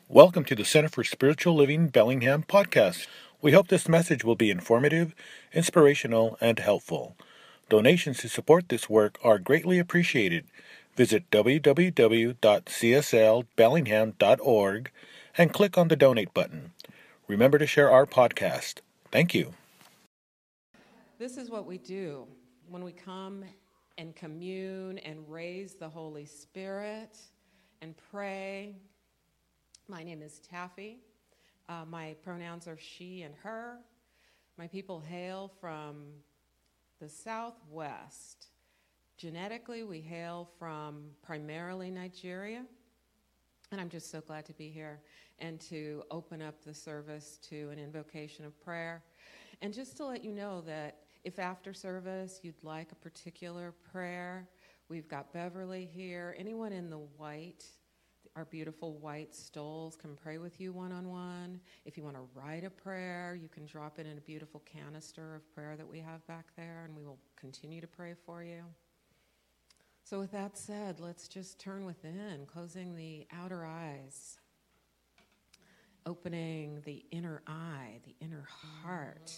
Welcome to the Center for Spiritual Living Bellingham podcast. We hope this message will be informative, inspirational, and helpful. Donations to support this work are greatly appreciated. Visit www.cslbellingham.org and click on the donate button. Remember to share our podcast. Thank you. This is what we do when we come and commune and raise the Holy Spirit and pray. My name is Taffy. My pronouns are she and her. My people hail from the Southwest. Genetically, we hail from primarily Nigeria. And I'm just so glad to be here and to open up the service to an invocation of prayer. And just to let you know that if after service you'd like a particular prayer, we've got Beverly here. Anyone in the white, our beautiful white stoles, can pray with you one-on-one. If you want to write a prayer, you can drop it in a beautiful canister of prayer that we have back there, and we will continue to pray for you. So with that said, let's just turn within, closing the outer eyes, opening the inner eye, the inner heart.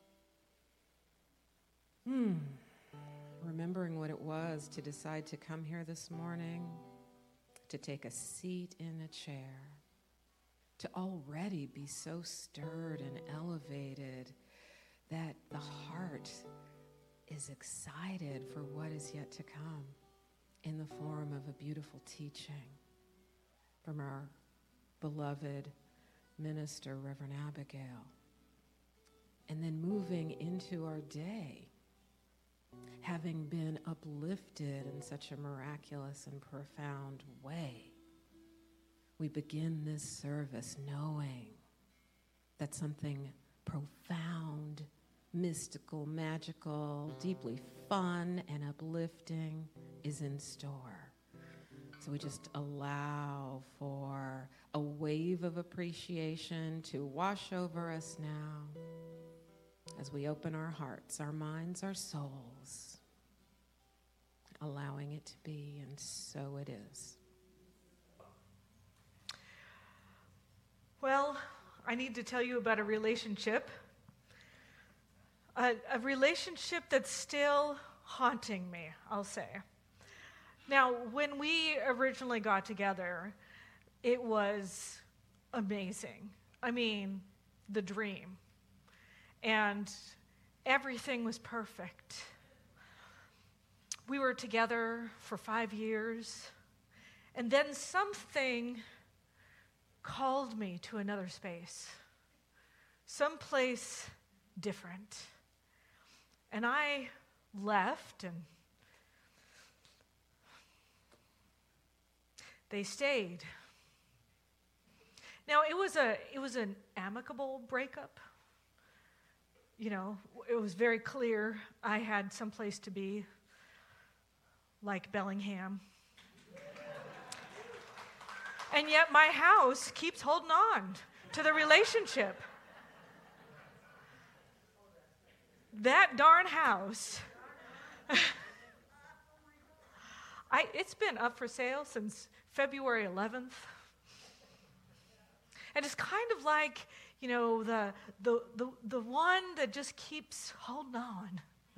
Remembering what it was to decide to come here this morning, to take a seat in a chair, to already be so stirred and elevated that the heart is excited for what is yet to come in the form of a beautiful teaching from our beloved minister, Reverend Abigail. And then moving into our day, having been uplifted in such a miraculous and profound way, we begin this service knowing that something profound, mystical, magical, deeply fun, and uplifting is in store. So we just allow for a wave of appreciation to wash over us now as we open our hearts, our minds, our souls, allowing it to be, and so it is. Well, I need to tell you about a relationship. A relationship that's still haunting me, I'll say. Now, when we originally got together, it was amazing. I mean, the dream. And everything was perfect. We were together for 5 years, and then something called me to another space, someplace different. And I left, and they stayed. Now, it was an amicable breakup. You know, it was very clear I had someplace to be, like Bellingham. And yet my house keeps holding on to the relationship. That darn house. It's been up for sale since February 11th. And it's kind of like, you know, the one that just keeps holding on.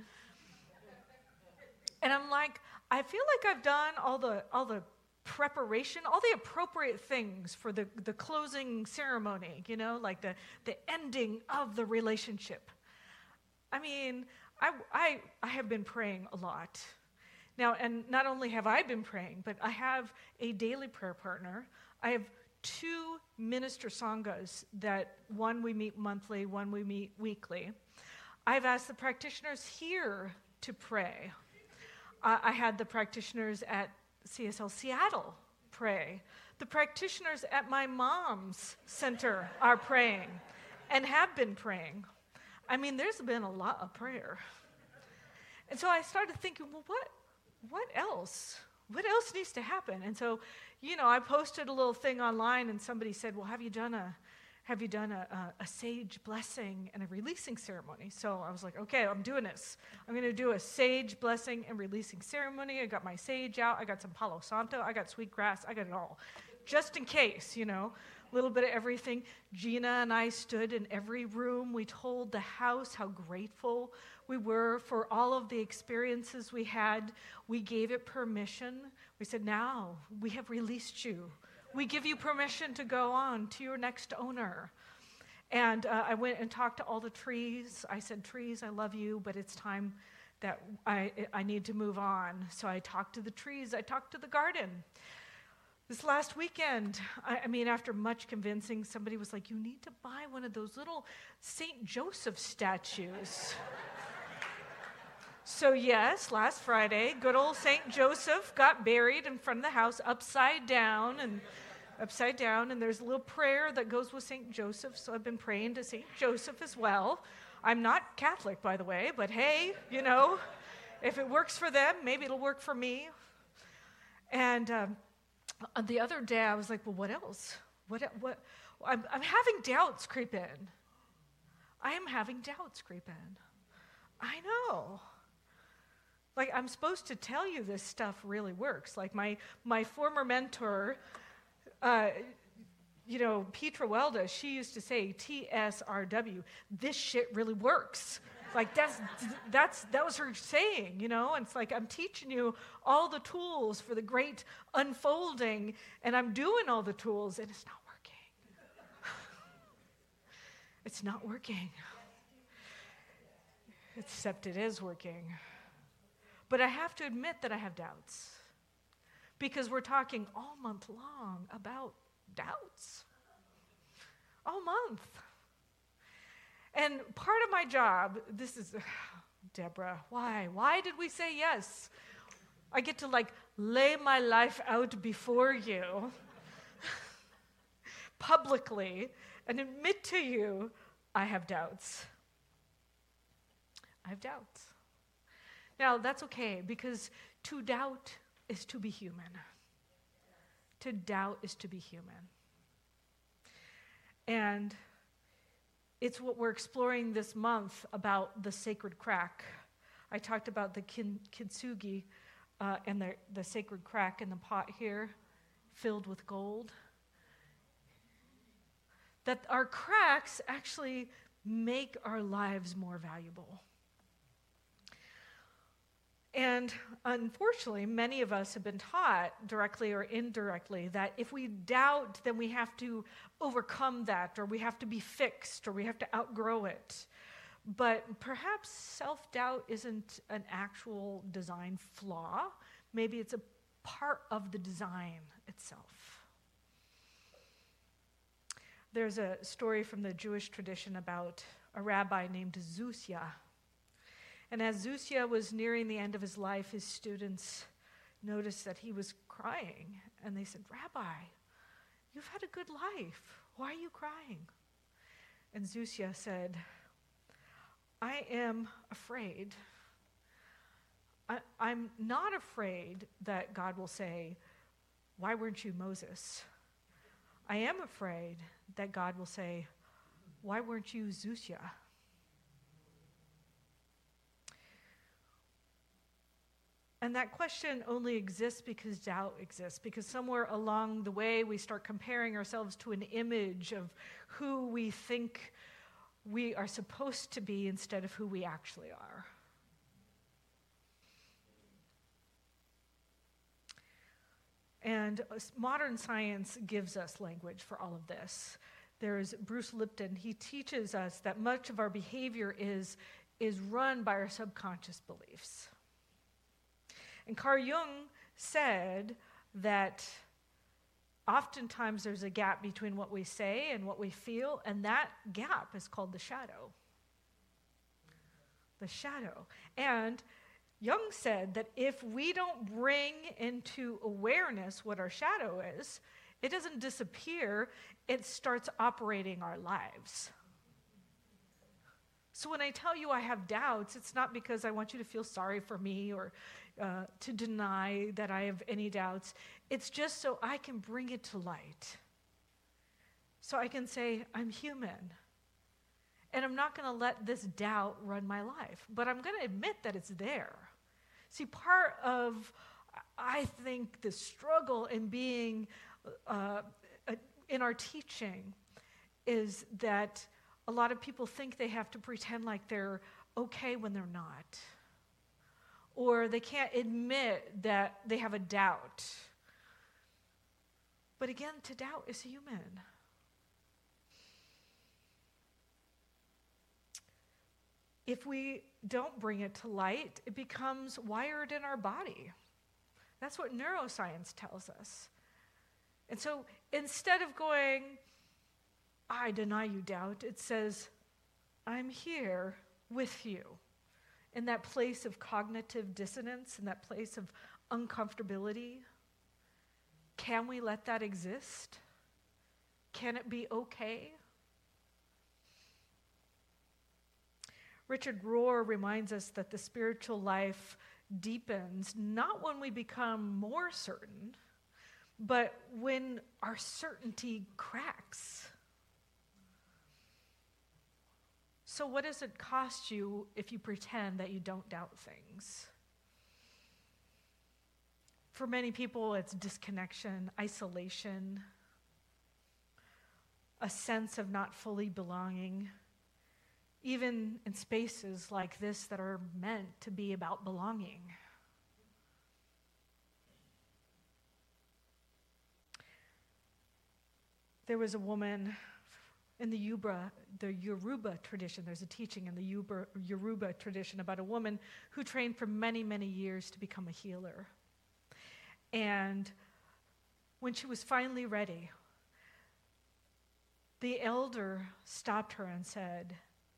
And I'm like, I feel like I've done all the preparation, all the appropriate things for the closing ceremony, you know, like the ending of the relationship. I mean, I have been praying a lot. Now, and not only have I been praying, but I have a daily prayer partner. I have 2 minister sanghas that one we meet monthly, one we meet weekly. I've asked the practitioners here to pray. I had the practitioners at CSL Seattle pray. The practitioners at my mom's center are praying and have been praying. I mean, there's been a lot of prayer. And so I started thinking, well, what else? What else needs to happen? And so, you know, I posted a little thing online, and somebody said, well, have you done a sage blessing and a releasing ceremony? So I was like, okay, I'm doing this. I'm going to do a sage blessing and releasing ceremony. I got my sage out. I got some Palo Santo. I got sweet grass. I got it all. Just in case, you know. little bit of everything. Gina and I stood in every room. We told the house how grateful we were for all of the experiences we had. We gave it permission. We said, now we have released you. We give you permission to go on to your next owner. And I went and talked to all the trees. I said, trees, I love you, but it's time that I need to move on. So I talked to the trees. I talked to the garden. This last weekend, I mean, after much convincing, somebody was like, you need to buy one of those little St. Joseph statues. So yes, last Friday, good old St. Joseph got buried in front of the house upside down, and there's a little prayer that goes with St. Joseph, so I've been praying to St. Joseph as well. I'm not Catholic, by the way, but hey, if it works for them, maybe it'll work for me. And the other day, I was like, well, what else? What? I'm having doubts creep in. I am having doubts creep in. I know. Like, I'm supposed to tell you this stuff really works. Like, my former mentor, Petra Welda, she used to say, TSRW, this shit really works. Like, that was her saying, And it's like, I'm teaching you all the tools for the great unfolding, and I'm doing all the tools, and it's not working. It's not working. Except it is working. But I have to admit that I have doubts, because we're talking all month long about doubts. All month. And part of my job, this is, Deborah, why? Why did we say yes? I get to lay my life out before you publicly and admit to you I have doubts. I have doubts. Now, that's okay, because to doubt is to be human. To doubt is to be human. And it's what we're exploring this month about the sacred crack. I talked about the kintsugi and the sacred crack in the pot here, filled with gold. That our cracks actually make our lives more valuable. And unfortunately, many of us have been taught, directly or indirectly, that if we doubt, then we have to overcome that, or we have to be fixed, or we have to outgrow it. But perhaps self-doubt isn't an actual design flaw. Maybe it's a part of the design itself. There's a story from the Jewish tradition about a rabbi named Zusya. And as Zusya was nearing the end of his life, his students noticed that he was crying. And they said, Rabbi, you've had a good life. Why are you crying? And Zusya said, I am afraid. I'm not afraid that God will say, why weren't you Moses? I am afraid that God will say, why weren't you Zusya? And that question only exists because doubt exists, because somewhere along the way we start comparing ourselves to an image of who we think we are supposed to be instead of who we actually are. And modern science gives us language for all of this. There's Bruce Lipton. He teaches us that much of our behavior is run by our subconscious beliefs. And Carl Jung said that oftentimes there's a gap between what we say and what we feel, and that gap is called the shadow. The shadow. And Jung said that if we don't bring into awareness what our shadow is, it doesn't disappear, it starts operating our lives. So when I tell you I have doubts, it's not because I want you to feel sorry for me or to deny that I have any doubts. It's just so I can bring it to light. So I can say, I'm human. And I'm not going to let this doubt run my life. But I'm going to admit that it's there. See, part of, I think, the struggle in being in our teaching is that a lot of people think they have to pretend like they're okay when they're not. Or they can't admit that they have a doubt. But again, to doubt is human. If we don't bring it to light, it becomes wired in our body. That's what neuroscience tells us. And so instead of going, I deny you doubt, it says, I'm here with you. In that place of cognitive dissonance, in that place of uncomfortability, can we let that exist? Can it be okay? Richard Rohr reminds us that the spiritual life deepens not when we become more certain, but when our certainty cracks. So what does it cost you if you pretend that you don't doubt things? For many people, it's disconnection, isolation, a sense of not fully belonging, even in spaces like this that are meant to be about belonging. There was a woman in the Yoruba tradition. There's a teaching in the Yoruba tradition about a woman who trained for many, many years to become a healer. And when she was finally ready, the elder stopped her and said,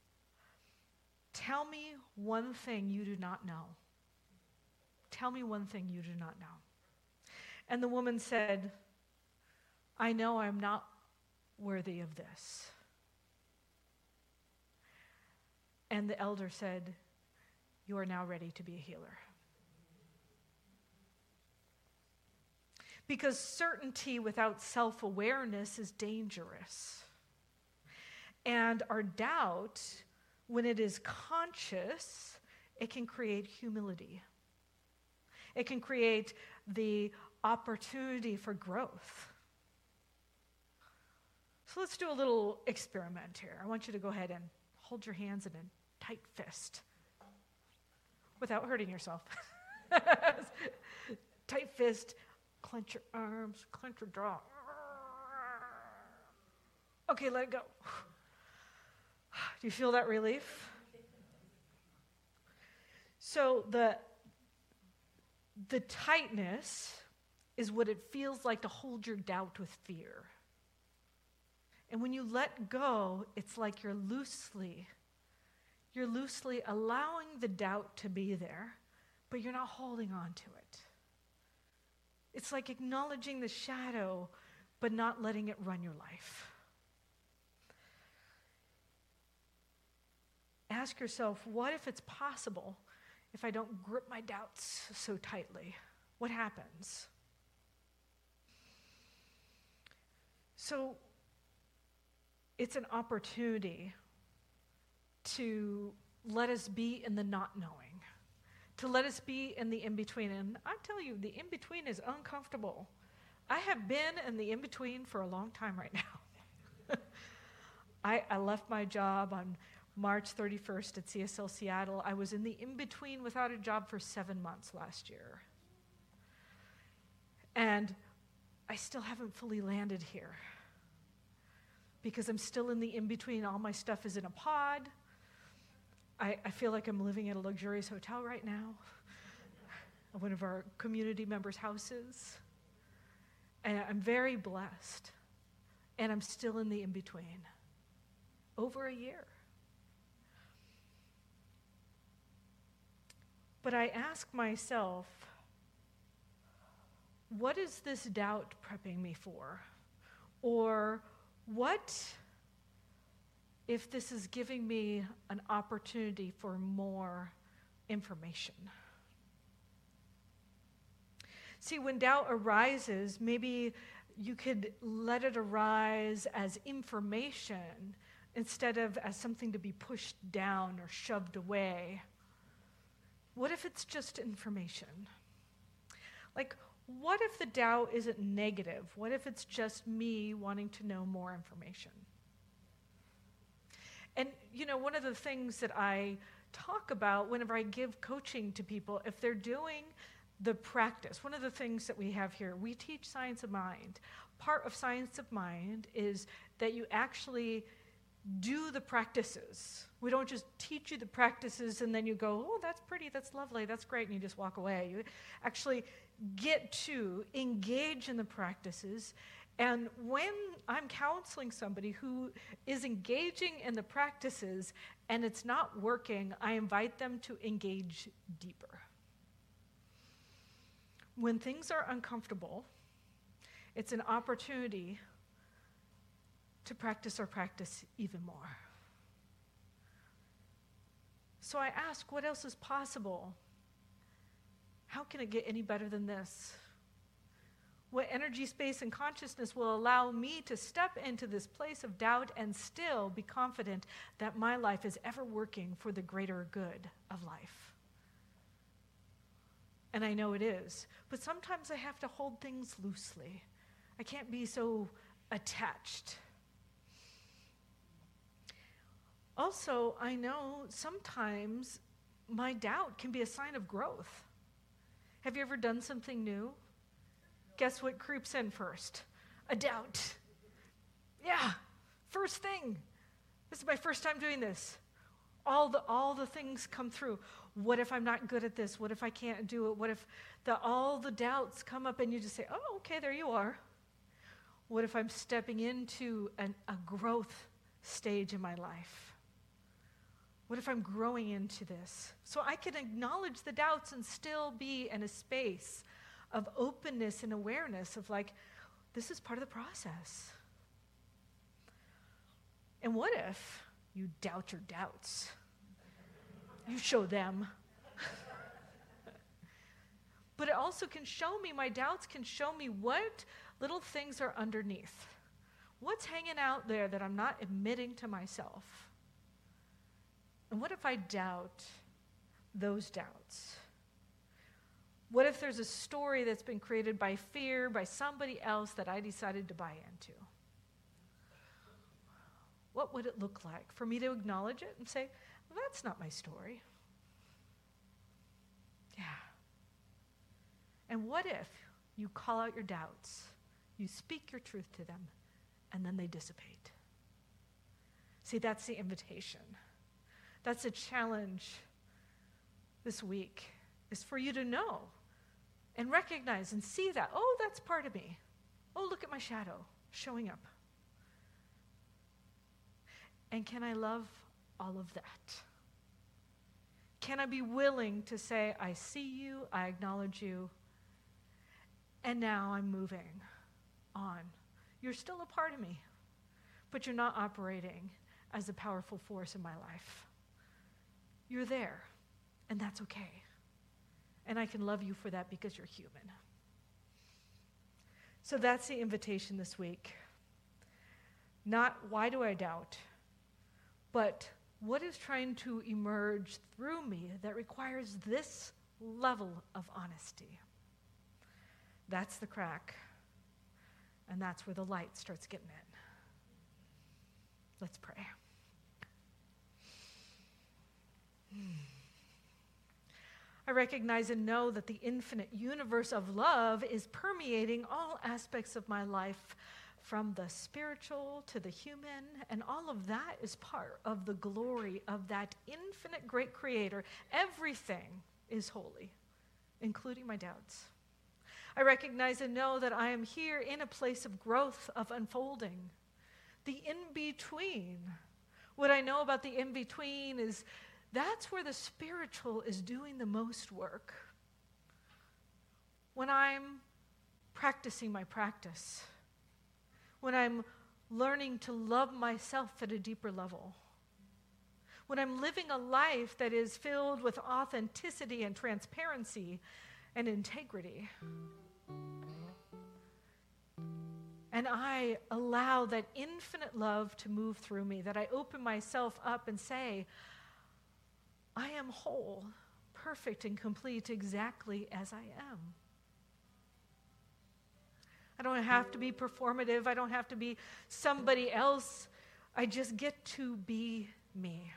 "Tell me one thing you do not know. Tell me one thing you do not know." And the woman said, "I know I'm not worthy of this." And the elder said, "You are now ready to be a healer." Because certainty without self-awareness is dangerous. And our doubt, when it is conscious, it can create humility. It can create the opportunity for growth. So let's do a little experiment here. I want you to go ahead and hold your hands in a tight fist without hurting yourself. Tight fist, clench your arms, clench your jaw. Okay, let it go. Do you feel that relief? So the tightness is what it feels like to hold your doubt with fear. And when you let go, it's like you're loosely allowing the doubt to be there, but you're not holding on to it. It's like acknowledging the shadow, but not letting it run your life. Ask yourself, what if it's possible if I don't grip my doubts so tightly? What happens? So it's an opportunity to let us be in the not knowing, to let us be in the in-between. And I tell you, the in-between is uncomfortable. I have been in the in-between for a long time right now. I left my job on March 31st at CSL Seattle. I was in the in-between without a job for 7 months last year. And I still haven't fully landed here because I'm still in the in-between. All my stuff is in a pod. I feel like I'm living at a luxurious hotel right now, at one of our community members' houses. And I'm very blessed. And I'm still in the in-between. Over a year. But I ask myself, what is this doubt prepping me for? Or what if this is giving me an opportunity for more information? See, when doubt arises, maybe you could let it arise as information instead of as something to be pushed down or shoved away. What if it's just information? Like, what if the doubt isn't negative? What if it's just me wanting to know more information? And, one of the things that I talk about whenever I give coaching to people, if they're doing the practice, one of the things that we have here, we teach science of mind. Part of science of mind is that you actually do the practices. We don't just teach you the practices and then you go, oh, that's pretty, that's lovely, that's great, and you just walk away. You actually get to engage in the practices. And when I'm counseling somebody who is engaging in the practices and it's not working, I invite them to engage deeper. When things are uncomfortable, it's an opportunity to practice even more. So I ask, what else is possible? How can it get any better than this? What energy, space, and consciousness will allow me to step into this place of doubt and still be confident that my life is ever working for the greater good of life? And I know it is. But sometimes I have to hold things loosely. I can't be so attached. Also, I know sometimes my doubt can be a sign of growth. Have you ever done something new? Guess what creeps in first? A doubt. Yeah, first thing. This is my first time doing this. All the things come through. What if I'm not good at this? What if I can't do it? What if all the doubts come up and you just say, oh, okay, there you are. What if I'm stepping into a growth stage in my life? What if I'm growing into this? So I can acknowledge the doubts and still be in a space of openness and awareness of this is part of the process. And what if you doubt your doubts? You show them. But it also can show me, my doubts can show me what little things are underneath. What's hanging out there that I'm not admitting to myself? And what if I doubt those doubts? What if there's a story that's been created by fear, by somebody else that I decided to buy into? What would it look like for me to acknowledge it and say, well, that's not my story? Yeah. And what if you call out your doubts, you speak your truth to them, and then they dissipate? See, that's the invitation. That's a challenge this week, is for you to know and recognize and see that, oh, that's part of me. Oh, look at my shadow showing up. And can I love all of that? Can I be willing to say, I see you, I acknowledge you, and now I'm moving on. You're still a part of me, but you're not operating as a powerful force in my life. You're there, and that's okay. And I can love you for that because you're human. So that's the invitation this week. Not why do I doubt, but what is trying to emerge through me that requires this level of honesty? That's the crack, and that's where the light starts getting in. Let's pray. I recognize and know that the infinite universe of love is permeating all aspects of my life, from the spiritual to the human, and all of that is part of the glory of that infinite great creator. Everything is holy, including my doubts. I recognize and know that I am here in a place of growth, of unfolding. The in-between. What I know about the in-between is that's where the spiritual is doing the most work. When I'm practicing my practice, when I'm learning to love myself at a deeper level, when I'm living a life that is filled with authenticity and transparency and integrity, and I allow that infinite love to move through me, that I open myself up and say, I am whole, perfect, and complete exactly as I am. I don't have to be performative. I don't have to be somebody else. I just get to be me.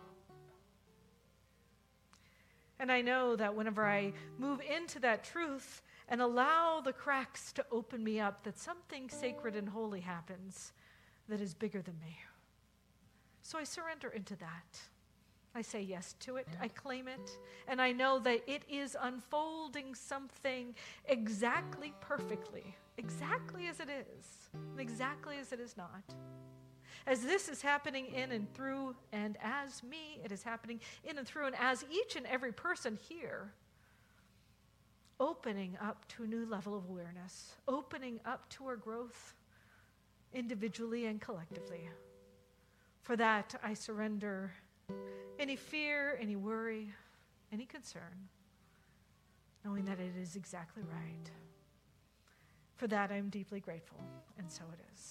And I know that whenever I move into that truth and allow the cracks to open me up, that something sacred and holy happens that is bigger than me. So I surrender into that. I say yes to it. I claim it. And I know that it is unfolding something exactly perfectly, exactly as it is, and exactly as it is not. As this is happening in and through and as me, it is happening in and through and as each and every person here, opening up to a new level of awareness, opening up to our growth individually and collectively. For that, I surrender any fear, any worry, any concern, knowing that it is exactly right. For that, I am deeply grateful, and so it is.